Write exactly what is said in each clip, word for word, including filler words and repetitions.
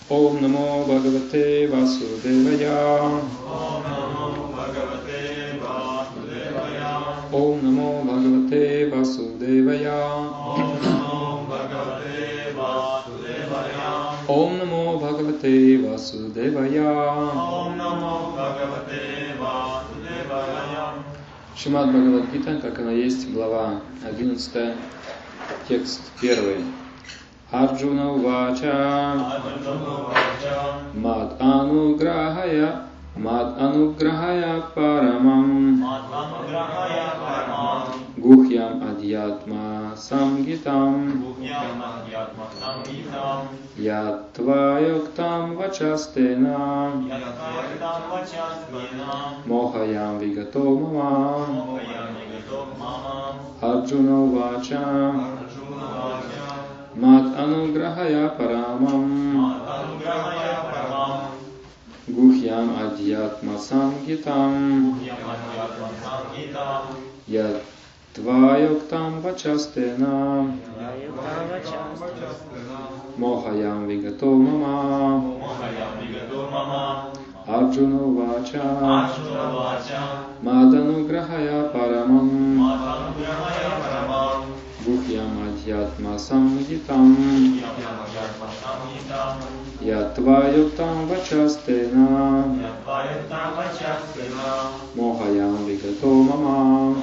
Om Namo Bhagavate Vasudevaya. Om Namo Bhagavate Vasudevaya. Om Namo Bhagavate Vasudevaya. Om Namo Bhagavate Vasudevaya. Om Namo Bhagavate Vasudevaya. Om Namo Bhagavate Vasudevaya. Шримад Бхагавад-гита, как она есть, глава одиннадцатая, текст первый. Арджуна увача мад ануграхая мад ануграхая парамам гухьям адьятма самгитам ятвайоктам вачастена мохаям вигато мама. Арджуна увача мад ануграхая парамам гухьям адьятма самгитам ятвайоктам вачастена мохаям вигато мама. Арджуна увача мад ануграхая парамам гухьям адьятма самгитам ятвайоктам вачастена мохаям вигато мама.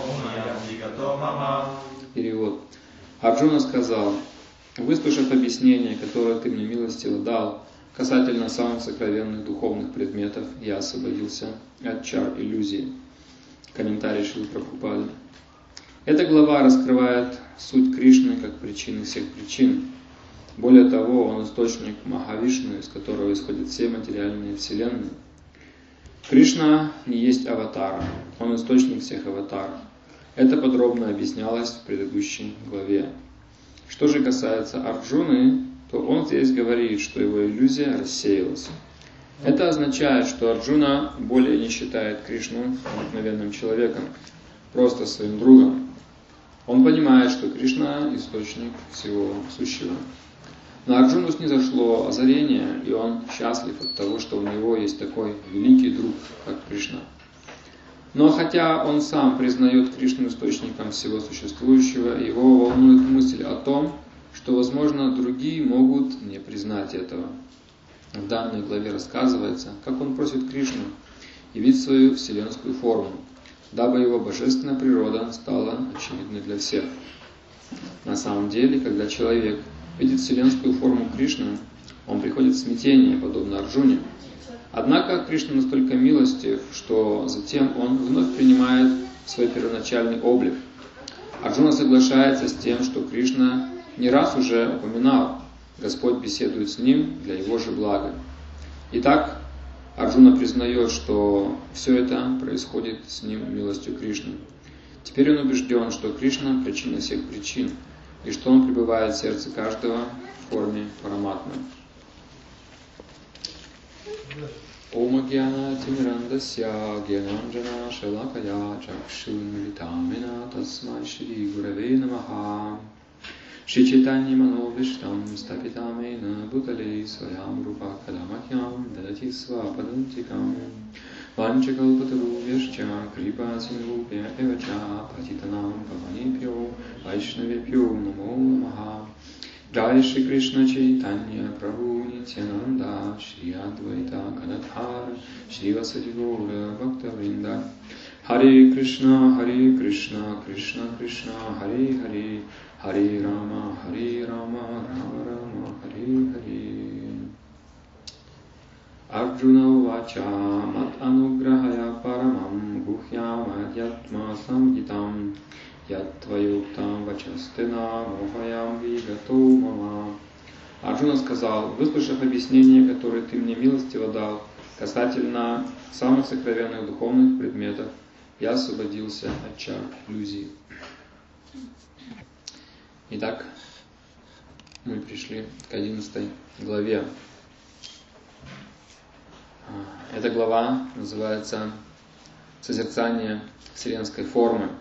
Перевод. Арджуна сказал: выслушав объяснение, которое ты мне милостиво дал касательно самых сокровенных духовных предметов, я освободился от чар иллюзии. Комментарий Шрилы Прабхупады. Эта глава раскрывает суть Кришны как причины всех причин. Более того, он источник Махавишну, из которого исходят все материальные вселенные. Кришна не есть аватар, он источник всех аватаров. Это подробно объяснялось в предыдущей главе. Что же касается Арджуны, то он здесь говорит, что его иллюзия рассеялась. Это означает, что Арджуна более не считает Кришну обыкновенным человеком, просто своим другом. Он понимает, что Кришна – источник всего сущего. На Арджуну снизошло озарение, и он счастлив от того, что у него есть такой великий друг, как Кришна. Но хотя он сам признает Кришну источником всего существующего, его волнует мысль о том, что, возможно, другие могут не признать этого. В данной главе рассказывается, как он просит Кришну явить свою вселенскую форму, дабы его божественная природа стала очевидной для всех. На самом деле, когда человек видит вселенскую форму Кришны, он приходит в смятение, подобно Арджуне. Однако Кришна настолько милостив, что затем он вновь принимает свой первоначальный облик. Арджуна соглашается с тем, что Кришна не раз уже упоминал, Господь беседует с ним для его же блага. Итак, Арджуна признает, что все это происходит с ним милостью Кришны. Теперь он убежден, что Кришна – причина всех причин, и что он пребывает в сердце каждого в форме параматмы. Ома гьяна тимирандасья гьянанджана шалакая чакшунмилитамина тасмай шри гураве намаха Шри Чайтанья Мановиштам Стапитамена Бутале Своям Рупа Кадамахьям Дадати Свападантикам Ванчакалпатарувьяшча Крипа Синрупья Эвача Патитанам Паванипьо Вайшнавипьо Намо Намаха Джай Шри Кришна Чайтанья Прабху Нитянанда Шри Адвайта Гададхар Шри Васади Гора Бхактавринда Харе Кришна, Харе Кришна, Кришна Кришна, Харе Харе, Харе Рама, Харе Рама, Рама Рама, Харе Харе. Арджуна увача мат ануграхая парамам гухьям адьятма самгитам ятваюктам вачастена мохаям вигато мама. Арджуна сказал: выслушав объяснение, которое ты мне милостиво дал касательно самых сокровенных духовных предметов, я освободился от чар иллюзии. Итак, мы пришли к одиннадцатой главе. Эта глава называется «Созерцание вселенской формы».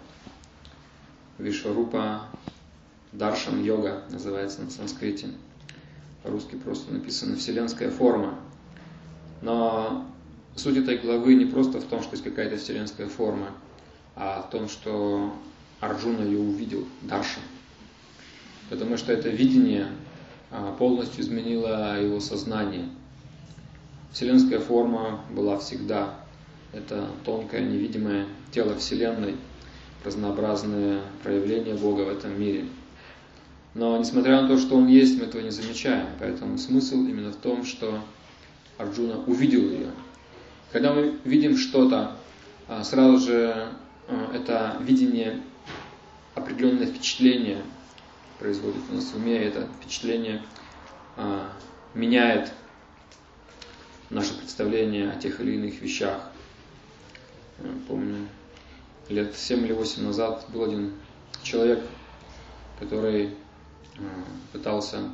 Вишварупа Даршан Йога называется на санскрите. по-русски просто написано «вселенская форма». Но суть этой главы не просто в том, что есть какая-то вселенская форма, а в том, что Арджуна ее увидел, даршан. Потому что это видение полностью изменило его сознание. Вселенская форма была всегда. Это тонкое, невидимое тело Вселенной, разнообразные проявления Бога в этом мире. Но несмотря на то, что Он есть, мы этого не замечаем. Поэтому смысл именно в том, что Арджуна увидел ее. Когда мы видим что-то, сразу же это видение, определенное впечатление производит у нас в уме, это впечатление меняет наше представление о тех или иных вещах. Я помню, лет семь или восемь назад был один человек, который пытался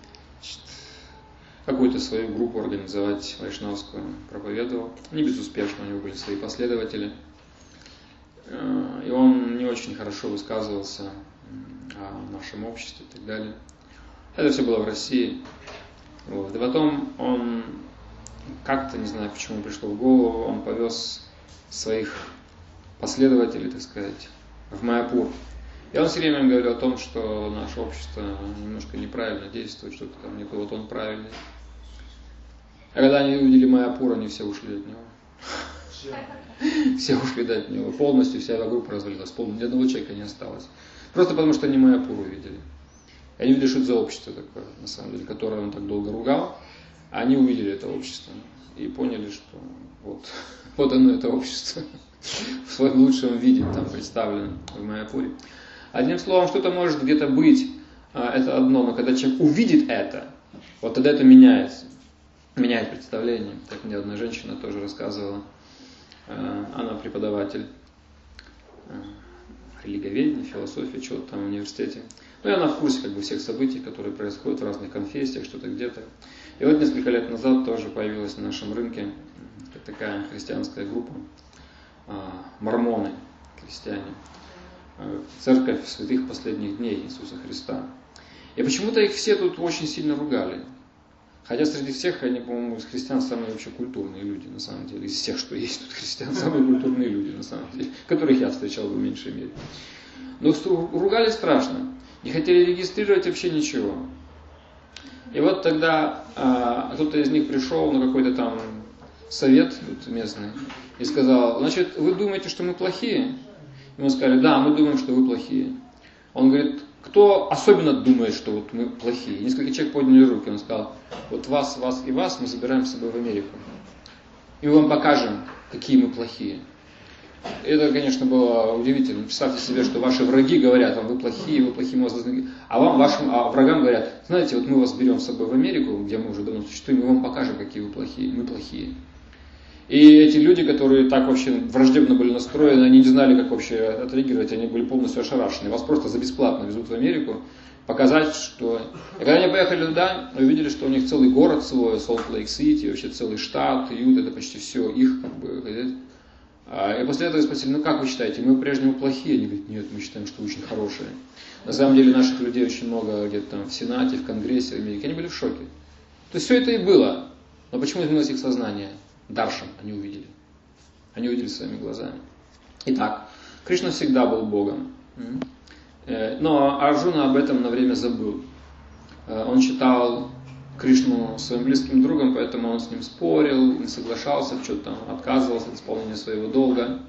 какую-то свою группу организовать, вайшнавскую, проповедовал. Не безуспешно, у него были свои последователи. И он не очень хорошо высказывался о нашем обществе и так далее. Это все было в России. Вот. И потом он как-то, не знаю, почему пришло в голову, он повез своих последователей, так сказать, в Майяпур. И он все время говорил о том, что наше общество немножко неправильно действует, что-то там не то, вот он правильный. А когда они увидели Майяпур, они все ушли от него. Все, все ушли от него. Полностью вся его группа развалилась. Полностью, ни одного человека не осталось. Просто потому, что они Майяпур увидели. И они видели, что это за общество такое, на самом деле, которое он так долго ругал. А они увидели это общество и поняли, что вот, вот оно, это общество, в своем лучшем виде там представлено в Майяпуре. Одним словом, что-то может где-то быть, это одно, но когда человек увидит это, вот тогда это меняется, меняет представление. Так мне одна женщина тоже рассказывала, она преподаватель религоведения, философии, чего-то там в университете. Ну и она в курсе как бы всех событий, которые происходят в разных конфессиях, что-то где-то. И вот несколько лет назад тоже появилась на нашем рынке такая христианская группа, мормоны, христиане, церковь святых последних дней Иисуса Христа. И почему-то их все тут очень сильно ругали. Хотя среди всех они, по-моему, из христиан самые вообще культурные люди, на самом деле. Из всех, что есть тут христиан, самые культурные люди, на самом деле. Которых я встречал в меньшей мере. Но ругали страшно. Не хотели регистрировать вообще ничего. И вот тогда а, кто-то из них пришел на какой-то там совет тут местный и сказал: значит, вы думаете, что мы плохие? Ему сказали: да, мы думаем, что вы плохие. Он говорит: кто особенно думает, что вот мы плохие? Несколько человек подняли руки. Он сказал: вот вас, вас и вас мы забираем с собой в Америку. И мы вам покажем, какие мы плохие. Это, конечно, было удивительно. Представьте себе, что ваши враги говорят вам: вы плохие, вы плохие, мы вас должны... А вам, вашим а врагам говорят: знаете, вот мы вас берем с собой в Америку, где мы уже давно существуем, и мы вам покажем, какие вы плохие, мы плохие. И эти люди, которые так вообще враждебно были настроены, они не знали, как вообще отреагировать, они были полностью ошарашены. Вас просто за бесплатно везут в Америку, показать, что... И когда они поехали туда, увидели, что у них целый город свой, Солт-Лейк-Сити, вообще целый штат, Ют, это почти все их, как бы... И после этого спросили: ну как вы считаете, мы по-прежнему плохие? Они говорят: нет, мы считаем, что очень хорошие. На самом деле наших людей очень много где-то там в Сенате, в Конгрессе, в Америке. Они были в шоке. То есть все это и было. Но почему изменилось их сознание? Даршан они увидели. Они увидели своими глазами. Итак, Кришна всегда был Богом. Но Арджуна об этом на время забыл. Он считал Кришну своим близким другом, поэтому он с ним спорил, не соглашался, что-то там отказывался от исполнения своего долга.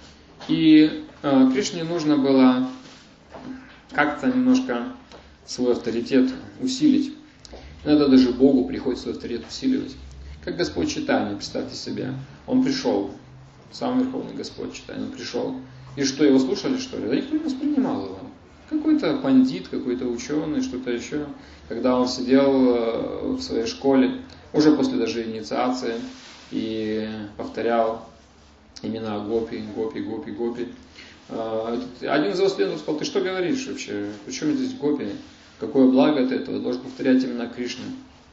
И э, Кришне нужно было как-то немножко свой авторитет усилить. Иногда даже Богу приходится свой авторитет усиливать. Как Господь Чайтанья, представьте себе. Он пришел, сам Верховный Господь Чайтанья, он пришел. И что, его слушали, что ли? Да никто не воспринимал его. Какой-то пандит, какой-то ученый, что-то еще. Когда он сидел в своей школе, уже после даже инициации, и повторял имена Гопи, Гопи, Гопи, Гопи. Один из его студентов сказал: ты что говоришь вообще? Причем здесь Гопи? Какое благо от этого? Должен повторять имена Кришны.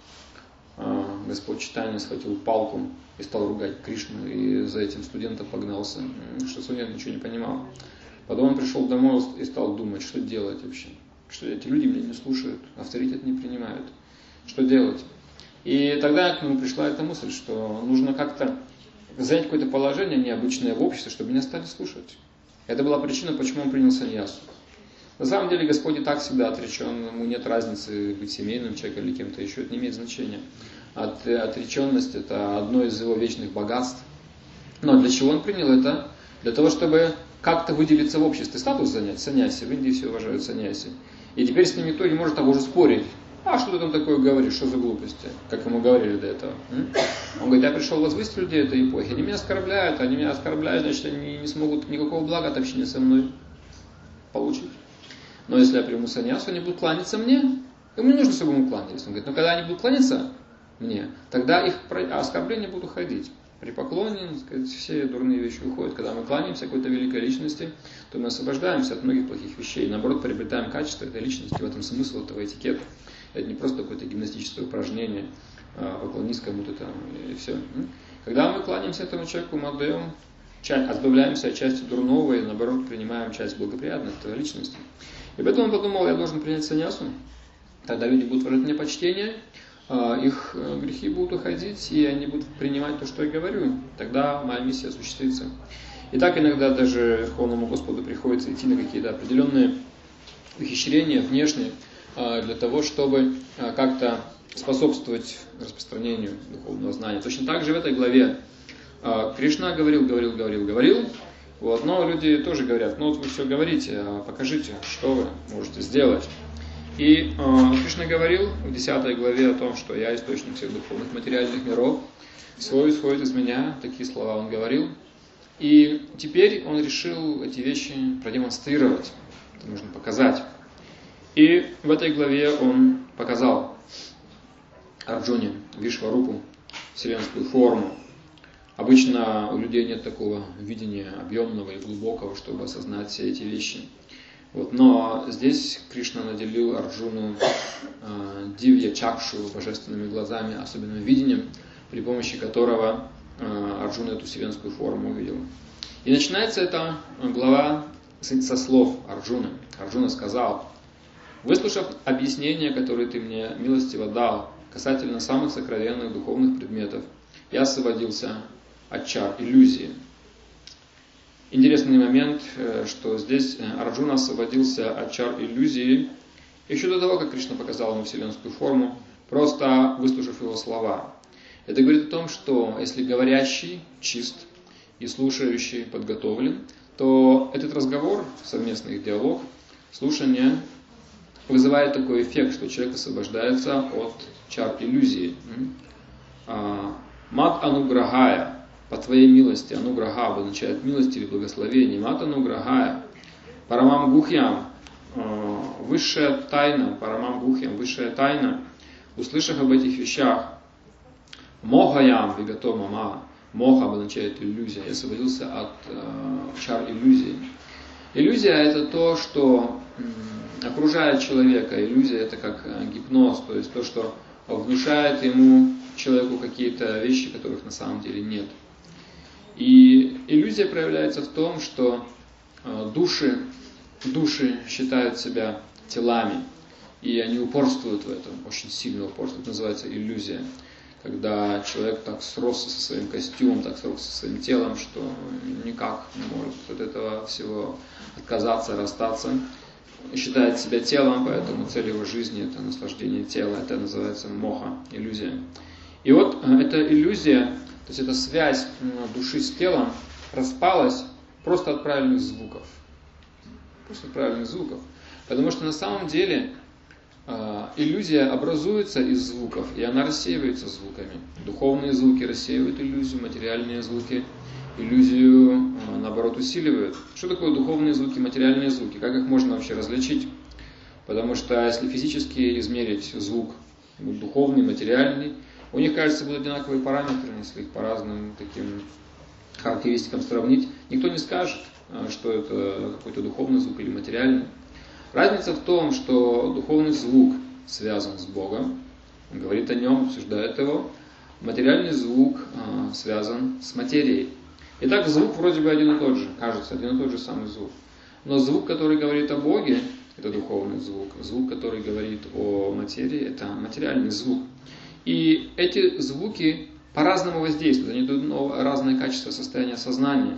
Господь Чайтанья схватил палку и стал ругать Кришну, и за этим студентом погнался, что студент ничего не понимал. Потом он пришел домой и стал думать, что делать вообще. Что эти люди меня не слушают, авторитет не принимают. Что делать? И тогда к нему пришла эта мысль, что нужно как-то занять какое-то положение необычное в обществе, чтобы меня стали слушать. Это была причина, почему он принял саньясу. На самом деле Господь и так всегда отречен, ему нет разницы быть семейным человеком или кем-то еще, это не имеет значения. От, отреченность это одно из его вечных богатств. Но для чего он принял это? Для того, чтобы как-то выделиться в обществе, статус занять, саньяси, в Индии все уважают саньяси. И теперь с ним никто не может того же спорить. А что ты там такое говоришь, что за глупости? Как ему говорили до этого. М? Он говорит, я пришел возвысить людей этой эпохи. Они меня оскорбляют, они меня оскорбляют, значит, они не смогут никакого блага от общения со мной получить. Но если я приму саньясу, они будут кланяться мне. Ему не нужно, чтобы ему кланялись. Он говорит, но когда они будут кланяться мне, тогда их оскорбления будут уходить. При поклоне, так сказать, все дурные вещи уходят. Когда мы кланяемся какой-то великой личности, то мы освобождаемся от многих плохих вещей. Наоборот, приобретаем качество этой личности. В этом смысл этого этикета. Это не просто какое-то гимнастическое упражнение, поклонись кому-то там и все. Когда мы кланяемся этому человеку, мы отдаем, избавляемся от части дурного и наоборот принимаем часть благоприятной этой личности. И поэтому он подумал, я должен принять саньясу, тогда люди будут выражать мне почтение, их грехи будут уходить, и они будут принимать то, что я говорю. Тогда моя миссия осуществится. И так иногда даже Верховному Господу приходится идти на какие-то определенные ухищрения внешние, для того, чтобы как-то способствовать распространению духовного знания. Точно так же в этой главе Кришна говорил, говорил, говорил, говорил. Вот, но люди тоже говорят, ну вот вы все говорите, покажите, что вы можете сделать. И э, Кришна говорил в десятой главе о том, что я источник всех духовных материальных миров, все исходит из меня, такие слова он говорил. И теперь он решил эти вещи продемонстрировать, это нужно показать. И в этой главе он показал Арджуне Вишварупу, вселенскую форму. Обычно у людей нет такого видения объемного и глубокого, чтобы осознать все эти вещи. Вот. Но здесь Кришна наделил Арджуну э, дивья чакшу, божественными глазами, особенным видением, при помощи которого э, Арджуна эту вселенскую форму увидел. И начинается эта глава со слов Арджуны. Арджуна сказал: «Выслушав объяснения, которые ты мне милостиво дал касательно самых сокровенных духовных предметов, я освободился от чар иллюзии». Интересный момент, что здесь Арджуна освободился от чар иллюзии еще до того, как Кришна показал ему вселенскую форму, просто выслушав его слова. Это говорит о том, что если говорящий чист и слушающий подготовлен, то этот разговор, совместный их диалог, слушание вызывает такой эффект, что человек освобождается от чар иллюзии. Мат ануграхая, по твоей милости, ануграха обозначает милость или благословение. Мат ануграхая, парамам гухьям, высшая тайна, парамам гухьям, высшая тайна, услышав об этих вещах, мохаям вигато мама, моха обозначает иллюзия, я освободился от э, чар иллюзии. Иллюзия это то, что м, окружает человека, иллюзия это как гипноз, то есть то, что внушает ему, человеку, какие-то вещи, которых на самом деле нет. И иллюзия проявляется в том, что э, души, души считают себя телами, и они упорствуют в этом, очень сильно упорствуют. Это называется иллюзия. Когда человек так сросся со своим костюмом, так сросся со своим телом, что никак не может от этого всего отказаться, расстаться. Считает себя телом, поэтому цель его жизни это наслаждение тела, это называется моха, иллюзия. И вот эта иллюзия, то есть эта связь души с телом распалась просто от правильных звуков. Просто от правильных звуков. Потому что на самом деле иллюзия образуется из звуков, и она рассеивается звуками. Духовные звуки рассеивают иллюзию, материальные звуки иллюзию, наоборот, усиливают. Что такое духовные звуки, материальные звуки? Как их можно вообще различить? Потому что если физически измерить звук, духовный, материальный, у них, кажется, будут одинаковые параметры, если их по разным таким характеристикам сравнить. Никто не скажет, что это какой-то духовный звук или материальный. Разница в том, что духовный звук связан с Богом, он говорит о нем, обсуждает его. Материальный звук э, связан с материей. Итак, звук вроде бы один и тот же, кажется, один и тот же самый звук. Но звук, который говорит о Боге, это духовный звук. Звук, который говорит о материи, это материальный звук. И эти звуки по-разному воздействуют, они дают разные качества состояния сознания.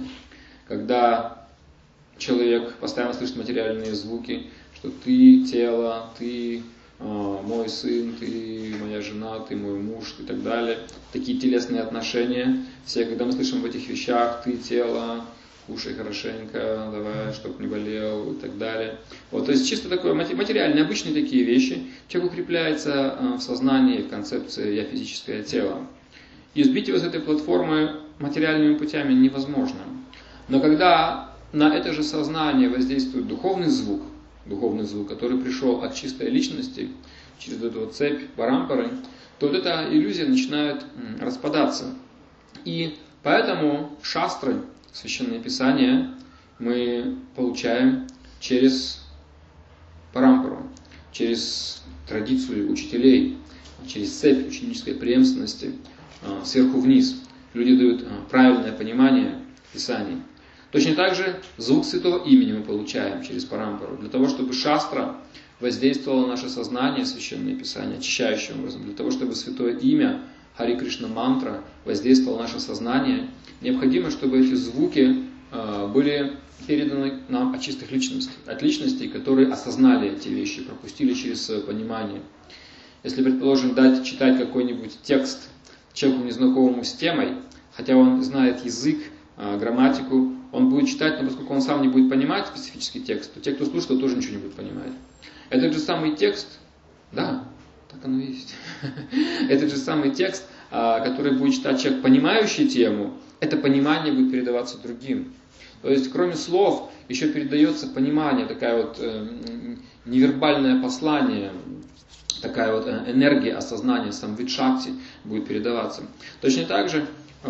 Когда человек постоянно слышит материальные звуки, что ты тело, ты мой сын, ты моя жена, ты мой муж и так далее. Такие телесные отношения. Все, когда мы слышим в этих вещах, ты тело, кушай хорошенько, давай, чтоб не болел и так далее. Вот, то есть чисто такое материальные, обычные такие вещи. Человек укрепляется в сознании, в концепции «я физическое тело». И сбить его с этой платформы материальными путями невозможно. Но когда на это же сознание воздействует духовный звук, духовный звук, который пришел от чистой личности, через эту вот цепь парампары, то вот эта иллюзия начинает распадаться. И поэтому шастры, Священное Писание, мы получаем через парампару, через традицию учителей, через цепь ученической преемственности, сверху вниз. Люди дают правильное понимание Писаний. Точно так же звук святого имени мы получаем через парампару. Для того, чтобы шастра воздействовало на наше сознание, Священное Писание, очищающим образом. Для того, чтобы святое имя, Хари Кришна мантра, воздействовало на наше сознание, необходимо, чтобы эти звуки э, были переданы нам от чистых личностей. От личностей, которые осознали эти вещи, пропустили через свое понимание. Если, предположим, дать читать какой-нибудь текст человеку, незнакомому с темой, хотя он знает язык, э, грамматику, он будет читать, но поскольку он сам не будет понимать специфический текст, то те, кто слушает, тоже ничего не будет понимать. Этот же самый текст, да, так оно и есть. Этот же самый текст, который будет читать человек, понимающий тему, это понимание будет передаваться другим. То есть, кроме слов, еще передается понимание, такая вот невербальное послание, такая вот энергия осознания, самвид шакти будет передаваться. Точно так же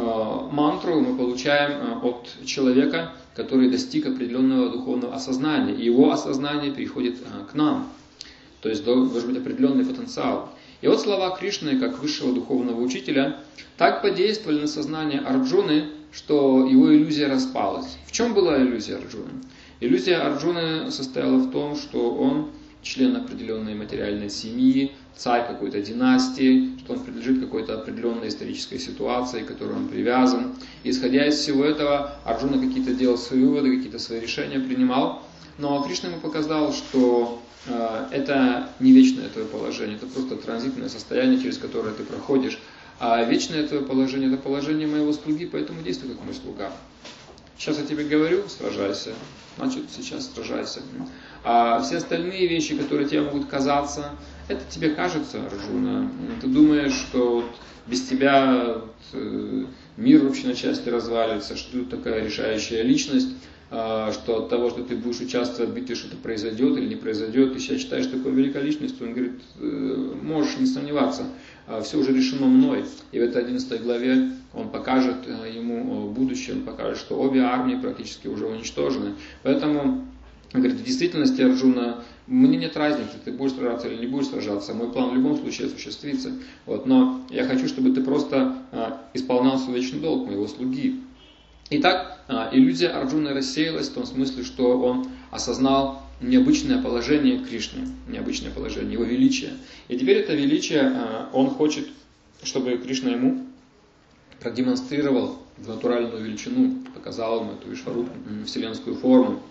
мантру мы получаем от человека, который достиг определенного духовного осознания. И его осознание переходит к нам. То есть должен быть определенный потенциал. И вот слова Кришны, как высшего духовного учителя, так подействовали на сознание Арджуны, что его иллюзия распалась. В чем была иллюзия Арджуны? Иллюзия Арджуны состояла в том, что он член определенной материальной семьи, царь какой-то династии, что он принадлежит какой-то определенной исторической ситуации, к которой он привязан. И, исходя из всего этого, Арджуна какие-то делал свои выводы, какие-то свои решения принимал. Но Кришна ему показал, что э, это не вечное твое положение, это просто транзитное состояние, через которое ты проходишь. А вечное твое положение – это положение моего слуги, поэтому действуй как мой слуга. Сейчас я тебе говорю, сражайся, значит сейчас сражайся. А все остальные вещи, которые тебе могут казаться, это тебе кажется, Арджуна. Ты думаешь, что вот без тебя вот, мир вообще на части развалится, что ты такая решающая личность, что от того, что ты будешь участвовать в битве, что-то произойдет или не произойдет, ты себя считаешь такой великой личностью. Он говорит, можешь не сомневаться, все уже решено мной. И в этой одиннадцатой главе он покажет ему будущее, он покажет, что обе армии практически уже уничтожены. Поэтому, он говорит, в действительности, Арджуна, мне нет разницы, ты будешь сражаться или не будешь сражаться, мой план в любом случае осуществится. Вот, но я хочу, чтобы ты просто исполнял свой вечный долг моего слуги. Итак, иллюзия Арджуны рассеялась в том смысле, что он осознал необычное положение Кришны, необычное положение, его величие. И теперь это величие он хочет, чтобы Кришна ему продемонстрировал в натуральную величину, показал ему эту Ишвару, вселенскую форму.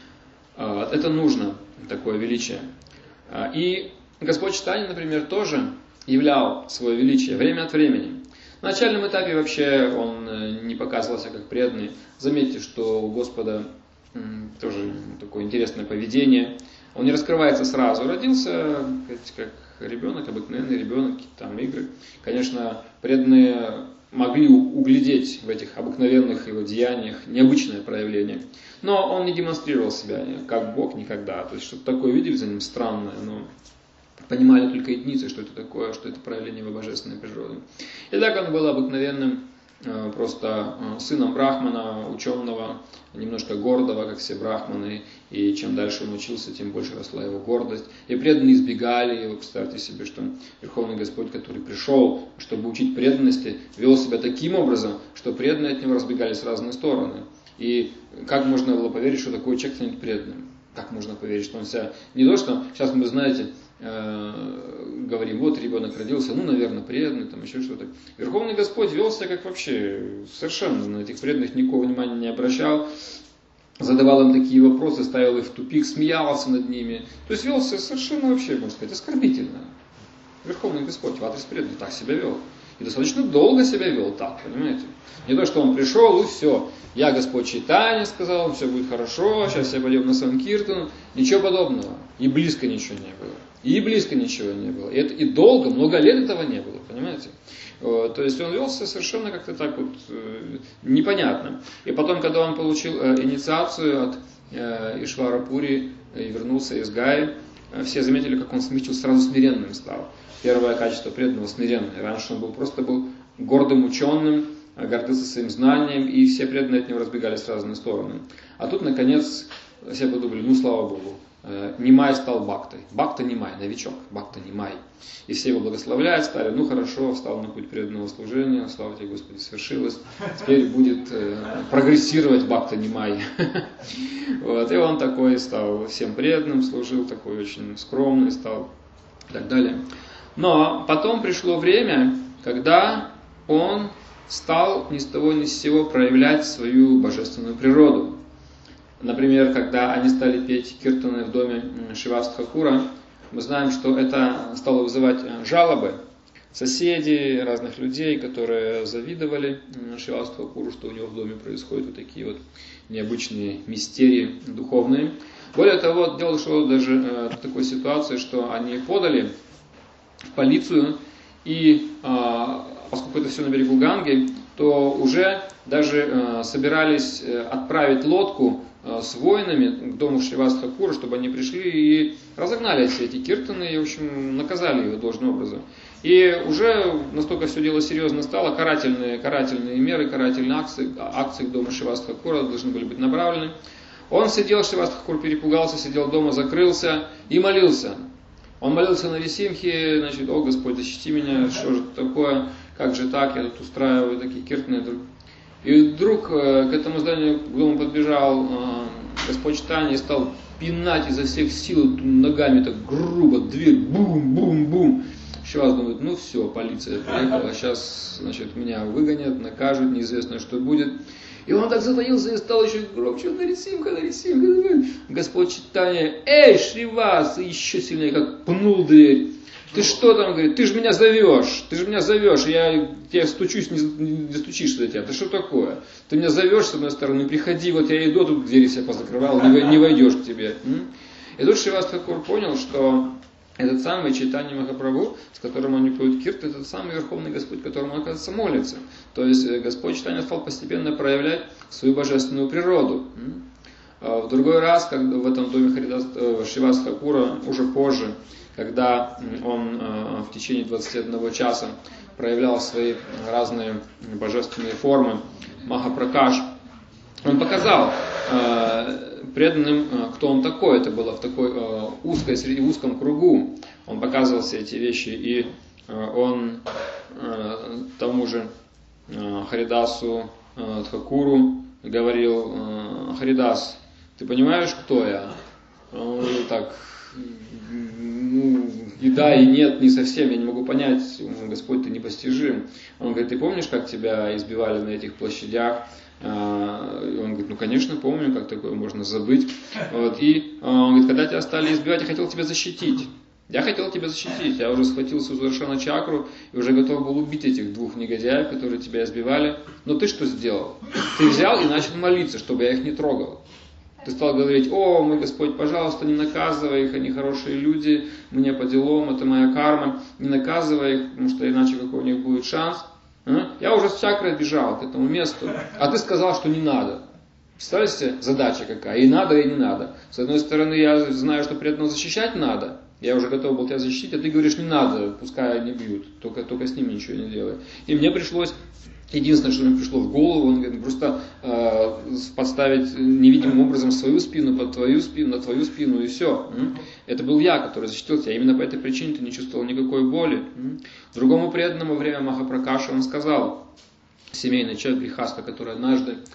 Это нужно, такое величие. И Господь Чайтанья, например, тоже являл свое величие время от времени. На начальном этапе вообще он не показывался как преданный. Заметьте, что у Господа тоже такое интересное поведение. Он не раскрывается сразу. Родился как ребенок, обыкновенный ребенок, какие-то там игры. Конечно, преданные могли углядеть в этих обыкновенных его деяниях необычное проявление. Но он не демонстрировал себя как Бог никогда. То есть что-то такое видели за ним странное, но понимали только единицы, что это такое, что это проявление его божественной природы. И так он был обыкновенным просто сыном брахмана, ученого, немножко гордого, как все брахманы. И чем дальше он учился, тем больше росла его гордость. И преданные избегали его. Представьте себе, что Верховный Господь, который пришел, чтобы учить преданности, вел себя таким образом, что преданные от него разбегались в разные стороны. И как можно было поверить, что такой человек станет преданным? Как можно поверить, что он себя... Не то, что сейчас мы, знаете, э, говорим, вот ребенок родился, ну, наверное, преданный, там еще что-то. Верховный Господь вел себя как вообще совершенно на этих преданных никакого внимания не обращал. Задавал им такие вопросы, ставил их в тупик, смеялся над ними. То есть вел себя совершенно вообще, можно сказать, оскорбительно. Верховный Господь в адрес преданных так себя вел. И достаточно долго себя вел так, понимаете? Не то, что он пришел и все. Я Господь Чайтанья сказал, все будет хорошо, сейчас я пойдем на Санкиртану. Ничего подобного. И близко ничего не было. И близко ничего не было. И, это, и долго, много лет этого не было, понимаете? Вот, то есть он вел себя совершенно как-то так вот э, непонятно. И потом, когда он получил э, инициацию от э, Ишвара Пури и вернулся из Гаи, э, все заметили, как он смягчил, сразу смиренным стал. Первое качество преданного — смиренный. Раньше он был просто был гордым ученым, гордился своим знанием, и все преданные от него разбегались в разные стороны. А тут, наконец, все подумали, ну, слава Богу, Нимай стал Бхактой. Бхакта Нимай, новичок, Бхакта Нимай. И все его благословляют, стали, ну хорошо, встал на путь преданного служения, слава тебе, Господи, свершилось. Теперь будет э, прогрессировать Бхакта Нимай. Вот, и он такой стал всем преданным, служил, такой очень скромный стал и так далее. Но потом пришло время, когда он стал ни с того ни с сего проявлять свою божественную природу. Например, когда они стали петь киртаны в доме Шриваса Тхакура, мы знаем, что это стало вызывать жалобы соседей, разных людей, которые завидовали Шривасу Тхакуру, что у него в доме происходят вот такие вот необычные мистерии духовные. Более того, дело дошло даже до такой ситуации, что они подали в полицию, и поскольку это все на берегу Ганги, то уже даже собирались отправить лодку с воинами к дому Шриваса Тхакура, чтобы они пришли и разогнали все эти киртаны и, в общем, наказали его должным образом. И уже настолько все дело серьезно стало, карательные, карательные меры, карательные акции, акции к дому Шриваса Тхакура должны были быть направлены. Он сидел, Шриваса Тхакур перепугался, сидел дома, закрылся и молился. Он молился на Рисимхе, значит, о Господь, защити меня, что же это такое, как же так, я тут устраиваю такие киртаны. И вдруг к этому зданию, к дому подбежал Господь Чайтанья и стал пинать изо всех сил ногами так грубо, дверь, бум-бум-бум. Шривас думает, ну все, полиция приехала, сейчас, значит, меня выгонят, накажут, неизвестно, что будет. И он так затаился и стал еще громче, Нарисимха, Нарисимха. Господь Чайтанья, эй, Шривас, и еще сильнее, как пнул дверь. Ты что там, говорит, ты же меня зовешь, ты же меня зовешь, я тебе стучусь, не, не стучишься до тебя, ты что такое? Ты меня зовешь с одной стороны, приходи, вот я иду, тут двери себя позакрывал, не, не войдешь к тебе. И тут Шриваса Тхакур понял, что этот самый Чайтанья Махапрабху, с которым они поют кирты, это тот самый Верховный Господь, которому, оказывается, молится. То есть Господь Чайтанья стал постепенно проявлять свою божественную природу. В другой раз, когда в этом доме Шриваса Тхакура, уже позже, когда он в течение двадцати одного часа проявлял свои разные божественные формы, Махапракаш, он показал преданным, кто он такой. Это было в такой узкой, среди узком кругу. Он показывал все эти вещи, и он тому же Харидасу Тхакуру говорил, Харидас, ты понимаешь, кто я? Он так, ну, и да, и нет, не совсем, я не могу понять, Господь, ты непостижим. Он говорит, ты помнишь, как тебя избивали на этих площадях? Он говорит, ну конечно помню, как такое можно забыть. Вот. И он говорит, когда тебя стали избивать, я хотел тебя защитить. Я хотел тебя защитить. Я уже схватил Сударшана чакру и уже готов был убить этих двух негодяев, которые тебя избивали. Но ты что сделал? Ты взял и начал молиться, чтобы я их не трогал. Ты стал говорить, о, мой Господь, пожалуйста, не наказывай их, они хорошие люди, мне по делам, это моя карма, не наказывай их, потому что иначе какой у них будет шанс. А? Я уже с чакрой бежал к этому месту, а ты сказал, что не надо. Представляете, задача какая, и надо, и не надо. С одной стороны, я знаю, что преданного защищать надо, я уже готов был тебя защитить, а ты говоришь, не надо, пускай они бьют, только, только с ними ничего не делай. И мне пришлось... Единственное, что мне пришло в голову, он говорит, просто э, подставить невидимым образом свою спину под твою спину, на твою спину, и все. Это был я, который защитил тебя. Именно по этой причине ты не чувствовал никакой боли. Другому преданному во время Махапракаша он сказал, семейный человек Грихаста, который однажды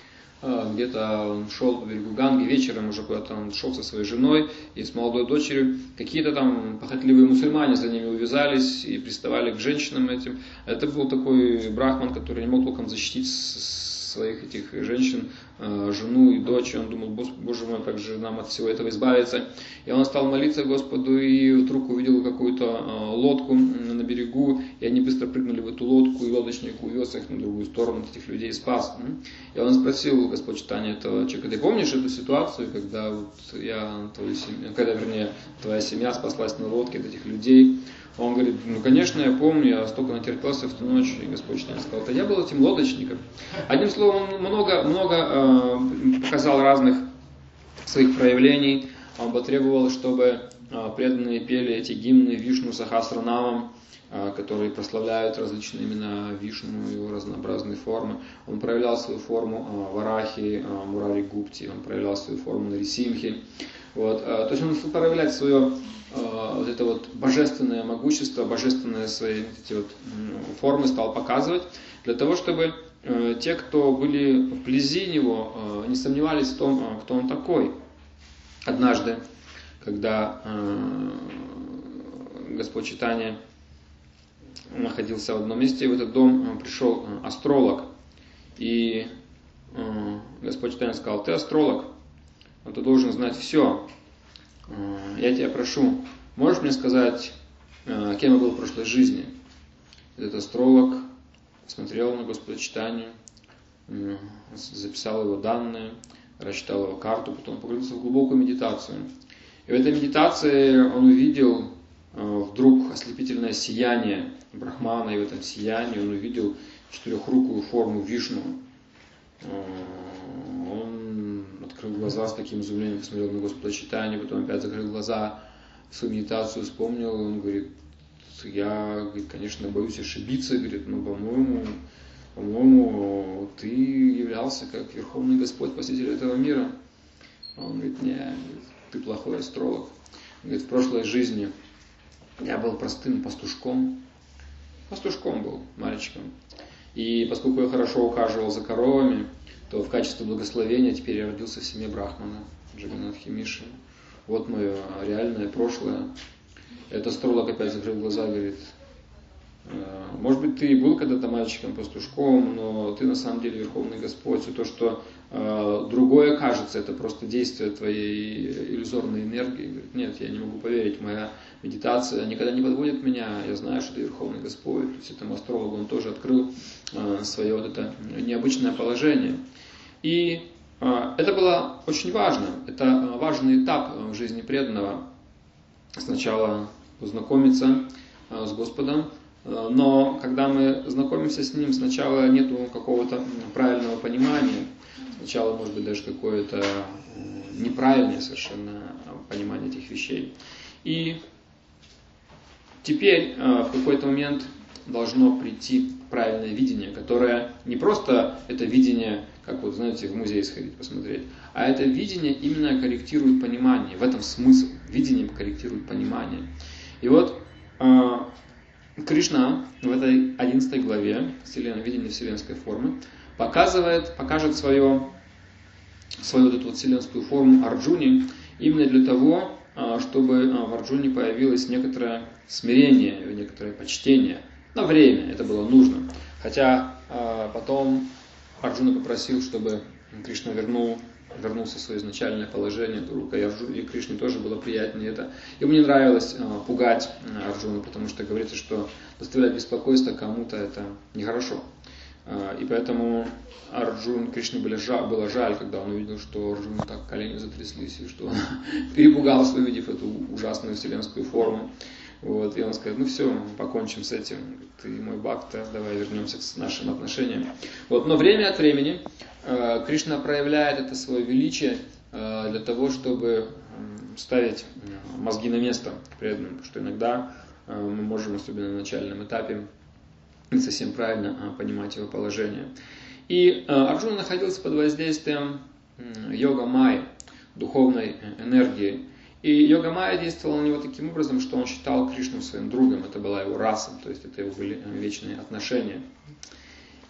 где-то он шел по берегу Ганги, вечером уже куда-то он шел со своей женой и с молодой дочерью. Какие-то там похотливые мусульмане за ними увязались и приставали к женщинам этим. Это был такой брахман, который не мог толком защитить своих этих женщин, жену и дочь. Он думал, боже мой, как же нам от всего этого избавиться. И он стал молиться Господу и вдруг увидел какую-то лодку на берегу, и они быстро прыгнули в эту лодку, и лодочник увез их на другую сторону, этих людей спас. И он спросил, Господь, читание этого человека: ты помнишь эту ситуацию, когда вот я, твою семью, когда, вернее, твоя семья спаслась на лодке от этих людей? Он говорит: ну, конечно, я помню, я столько натерпелся в ту ночь. И Господь читание сказал: это я был этим лодочником. Одним словом, он много, много э, показал разных своих проявлений. Он потребовал, чтобы э, преданные пели эти гимны Вишну Сахасранамам, э, которые прославляют различные имена Вишну, его разнообразные формы. Он проявлял свою форму э, Варахи, э, Мурари Гупти, он проявлял свою форму Нарисимхи. Вот, э, то есть он стал проявлять свое э, вот это вот божественное могущество, божественные свои эти вот формы стал показывать, для того, чтобы э, те, кто были вблизи него, э, не сомневались в том, э, кто он такой. Однажды, когда э, Господь Чайтанья находился в одном месте, и в этот дом э, пришел э, астролог, и э, Господь Чайтанья сказал: ты астролог, но ты должен знать все. Я тебя прошу, можешь мне сказать, кем я был в прошлой жизни? Этот астролог смотрел на Господа Чайтанью, записал его данные, рассчитал его карту, потом погрузился в глубокую медитацию. И в этой медитации он увидел вдруг ослепительное сияние Брахмана, и в этом сиянии он увидел четырехрукую форму Вишну. Он открыл глаза с таким изумлением, посмотрел на Господа Чайтанью, потом опять закрыл глаза, свою медитацию вспомнил, он говорит: я, говорит, конечно, боюсь ошибиться, говорит, но, по-моему, по-моему, ты являлся как Верховный Господь, Спаситель этого мира. Он говорит: нет, ты плохой астролог. Он говорит: в прошлой жизни я был простым пастушком, пастушком был, мальчиком. И поскольку я хорошо ухаживал за коровами, то в качестве благословения теперь я родился в семье Брахмана, Джаганнатхи Миши. Вот мое реальное прошлое. Этот астролог опять закрыл глаза, говорит: может быть, ты и был когда-то мальчиком-пастушком, но ты на самом деле Верховный Господь. И то, что э, другое кажется, это просто действие твоей иллюзорной энергии. Говорит: нет, я не могу поверить, моя медитация никогда не подводит меня, я знаю, что ты Верховный Господь. То есть этому астрологу он тоже открыл э, свое вот это необычное положение. И э, это было очень важно, это важный этап в жизни преданного. Сначала познакомиться э, с Господом, но когда мы знакомимся с Ним, сначала нету какого-то правильного понимания, сначала может быть даже какое-то неправильное совершенно понимание этих вещей. И теперь в какой-то момент должно прийти правильное видение, которое не просто это видение, как вот, знаете, в музей сходить посмотреть, а это видение именно корректирует понимание. В этом смысл. Видение корректирует понимание. И вот Кришна в этой одиннадцатой главе видение вселенской формы показывает, покажет свое, свою вот эту вот вселенскую форму Арджуне именно для того, чтобы в Арджуне появилось некоторое смирение, некоторое почтение. На время это было нужно. Хотя потом Арджуна попросил, чтобы Кришна вернул, вернулся в свое изначальное положение. И Кришне тоже было приятнее это. Ему не нравилось пугать Арджуну, потому что говорится, что доставлять беспокойство кому-то это нехорошо. И поэтому Арджун, Кришне было жаль, было жаль, когда он увидел, что Арджун так колени затряслись, и что он перепугался, увидев эту ужасную вселенскую форму. Вот, и он сказал: ну все, покончим с этим, ты мой бхакта, давай вернемся к нашим отношениям. Вот, но время от времени э, Кришна проявляет это свое величие э, для того, чтобы э, ставить мозги на место преданным, потому что иногда э, мы можем, особенно на начальном этапе, не совсем правильно э, понимать его положение. И э, Арджуна находился под воздействием э, йога-майи, духовной энергии. И йога-майя действовала на него таким образом, что он считал Кришну своим другом, это была его раса, то есть это его были вечные отношения.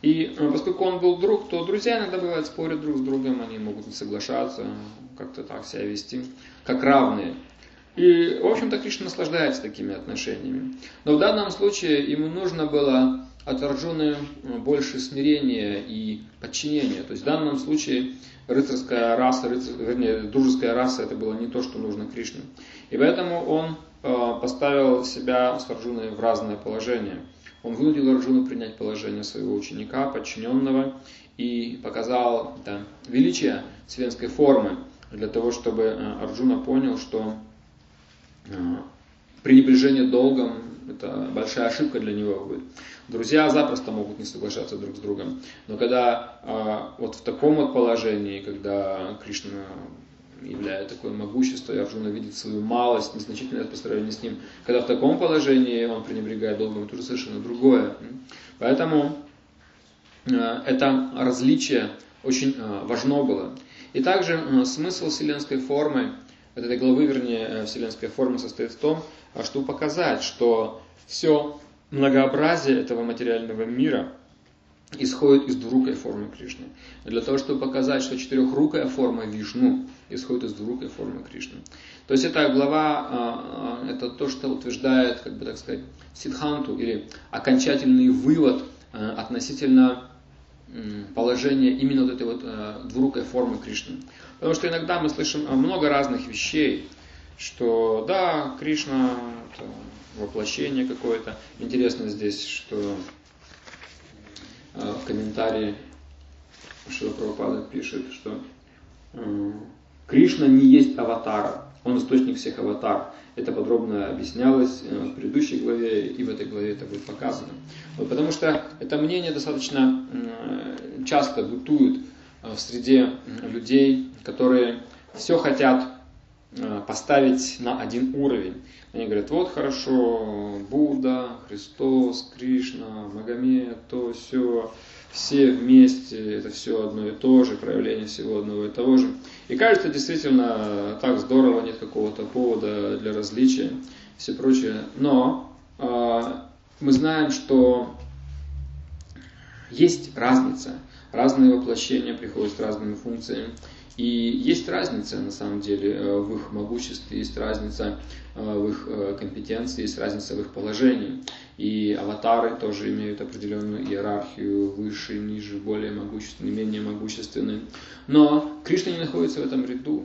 И поскольку он был друг, то друзья иногда бывают спорят друг с другом, они могут не соглашаться, как-то так себя вести, как равные. И, в общем-то, Кришна наслаждается такими отношениями. Но в данном случае ему нужно было от Арджуны больше смирения и подчинения. То есть в данном случае рыцарская раса, рыцарь, вернее, дружеская раса, это было не то, что нужно Кришне. И поэтому он э, поставил себя с Арджуной в разное положение. Он вынудил Арджуну принять положение своего ученика, подчиненного, и показал да, величие вселенской формы для того, чтобы э, Арджуна понял, что э, пренебрежение долгом – это большая ошибка для него будет. Друзья запросто могут не соглашаться друг с другом. Но когда э, вот в таком вот положении, когда Кришна являет такое могущество, и Арджуна видит свою малость, незначительность по сравнению с ним, когда в таком положении он пренебрегает долгом, это уже совершенно другое. Поэтому э, это различие очень э, важно было. И также э, смысл вселенской формы, вот этой главы, вернее, вселенской формы состоит в том, чтобы показать, что все многообразие этого материального мира исходит из двурукой формы Кришны. И для того, чтобы показать, что четырехрукая форма Вишну исходит из двурукой формы Кришны. То есть эта глава, это то, что утверждает, как бы так сказать, сиддханту, или окончательный вывод относительно положения именно вот этой вот двурукой формы Кришны. Потому что иногда мы слышим много разных вещей, что да, Кришна это воплощение какое-то. Интересно здесь, что э, в комментарии Шрила Прабхупада пишет, что э, Кришна не есть аватар, он источник всех аватар. Это подробно объяснялось в предыдущей главе, и в этой главе это будет показано. Вот, потому что это мнение достаточно э, часто бытует в среде людей, которые все хотят поставить на один уровень. Они говорят, вот хорошо, Будда, Христос, Кришна, Магомед, то все, все вместе, это все одно и то же, проявление всего одного и того же. И кажется, действительно, так здорово, нет какого-то повода для различия, все прочее. Но э, мы знаем, что есть разница. Разные воплощения приходят с разными функциями. И есть разница, на самом деле, в их могуществе, есть разница в их компетенции, есть разница в их положении. И аватары тоже имеют определенную иерархию, выше, ниже, более могущественные, менее могущественные. Но Кришна не находится в этом ряду.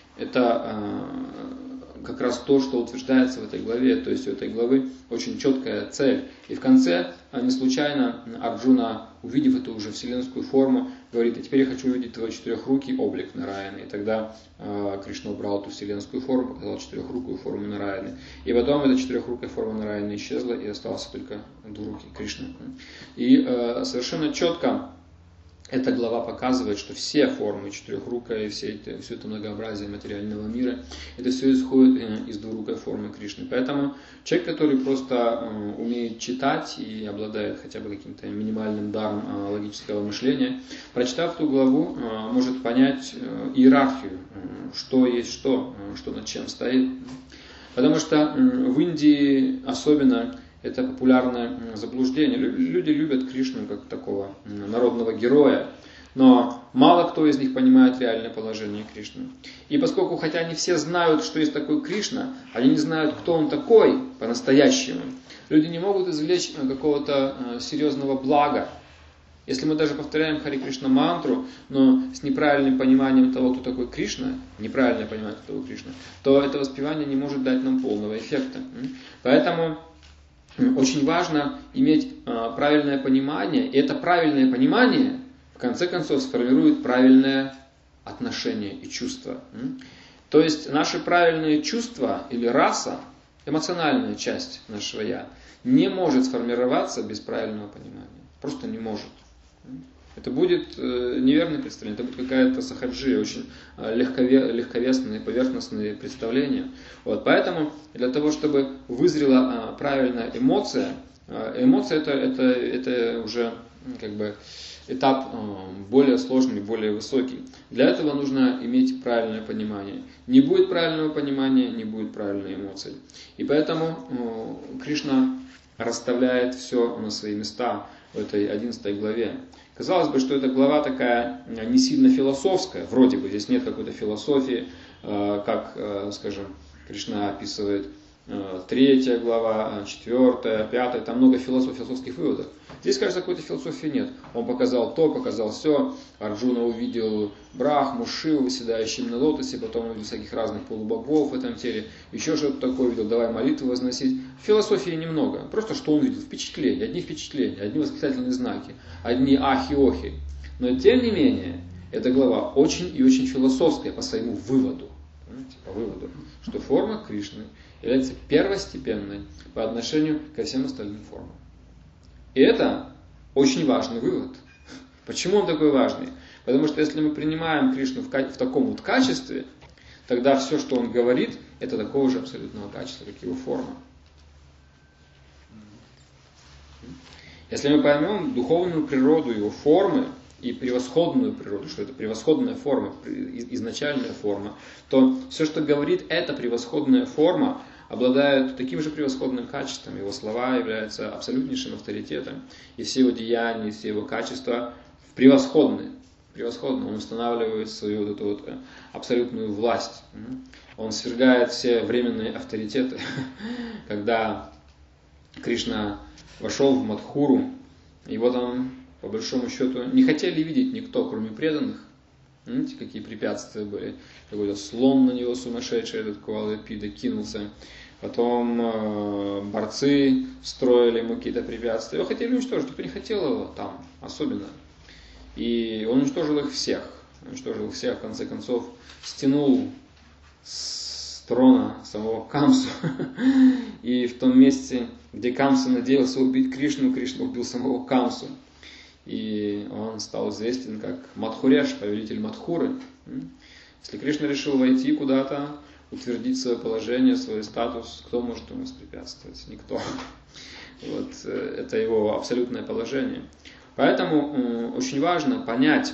Это как раз то, что утверждается в этой главе. То есть у этой главы очень четкая цель. И в конце, не случайно, Арджуна, увидев эту уже вселенскую форму, говорит, а теперь я хочу увидеть твой четырехрукий облик Нараяны. И тогда э, Кришна убрал эту вселенскую форму, показал четырехрукую форму Нараяны. И потом эта четырехрукая форма Нараяны исчезла, и остался только двурукий Кришна. И э, совершенно четко эта глава показывает, что все формы четырехрукая, все это, все это многообразие материального мира, это все исходит из двурукой формы Кришны. Поэтому человек, который просто умеет читать и обладает хотя бы каким-то минимальным даром логического мышления, прочитав ту главу, может понять иерархию, что есть что, что над чем стоит. Потому что в Индии особенно это популярное заблуждение. Люди любят Кришну как такого народного героя, но мало кто из них понимает реальное положение Кришны. И поскольку, хотя они все знают, что есть такой Кришна, они не знают, кто он такой по-настоящему. Люди не могут извлечь какого-то серьезного блага. Если мы даже повторяем Хари Кришна мантру, но с неправильным пониманием того, кто такой Кришна, неправильное понимание, кто такой Кришна, то это воспевание не может дать нам полного эффекта. Поэтому очень важно иметь э, правильное понимание, и это правильное понимание, в конце концов, сформирует правильное отношение и чувство. То есть наши правильные чувства или раса, эмоциональная часть нашего «я», не может сформироваться без правильного понимания. Просто не может. Это будет э, неверное представление, это будет какая-то сахаджи, очень э, легкове, легковесные, поверхностные представления. Вот, поэтому для того, чтобы вызрела э, правильная эмоция, э, эмоция это, это, это уже как бы этап э, более сложный, более высокий. Для этого нужно иметь правильное понимание. Не будет правильного понимания, не будет правильной эмоции. И поэтому э, Кришна расставляет все на свои места. в этой одиннадцатой главе. Казалось бы, что эта глава такая не сильно философская, вроде бы здесь нет какой-то философии, как, скажем, Кришна описывает третья глава, четвертая, пятая, там много философских выводов. Здесь, кажется, какой-то философии нет. Он показал то, показал все. Арджуна увидел Брахму, Шиву, выседающим на лотосе, потом увидел всяких разных полубогов в этом теле. Еще что-то такое увидел, давай молитву возносить. Философии немного. Просто что он видел? Впечатления, одни впечатления, одни восклицательные знаки, одни ахи-охи. Но тем не менее, эта глава очень и очень философская по своему выводу. Понимаете? По выводу, что форма Кришны является первостепенной по отношению ко всем остальным формам. И это очень важный вывод. Почему он такой важный? Потому что если мы принимаем Кришну в, в таком вот качестве, тогда все, что он говорит, это такого же абсолютного качества, как его форма. Если мы поймем духовную природу его формы и превосходную природу, что это превосходная форма, изначальная форма, то все, что говорит эта превосходная форма, обладает таким же превосходным качеством. Его слова являются абсолютнейшим авторитетом. И все его деяния, все его качества превосходны. Превосходно. Он устанавливает свою вот эту вот абсолютную власть. Он свергает все временные авторитеты. Когда Кришна вошел в Мадхуру, его там, по большому счету, не хотели видеть никто, кроме преданных. Видите, какие препятствия были. Какой-то слон на него сумасшедший, этот Кувалапида, кинулся. Потом э, борцы строили ему какие-то препятствия. Его хотели уничтожить, никто не хотел его там особенно. И он уничтожил их всех. Уничтожил их всех, в конце концов, стянул с трона самого Камсу. И в том месте, где Камса надеялся убить Кришну, Кришна убил самого Камсу. И он стал известен как Мадхуреш, повелитель Мадхуры. Если Кришна решил войти куда-то, утвердить свое положение, свой статус, кто может ему воспрепятствовать? Никто. Вот, это его абсолютное положение. Поэтому очень важно понять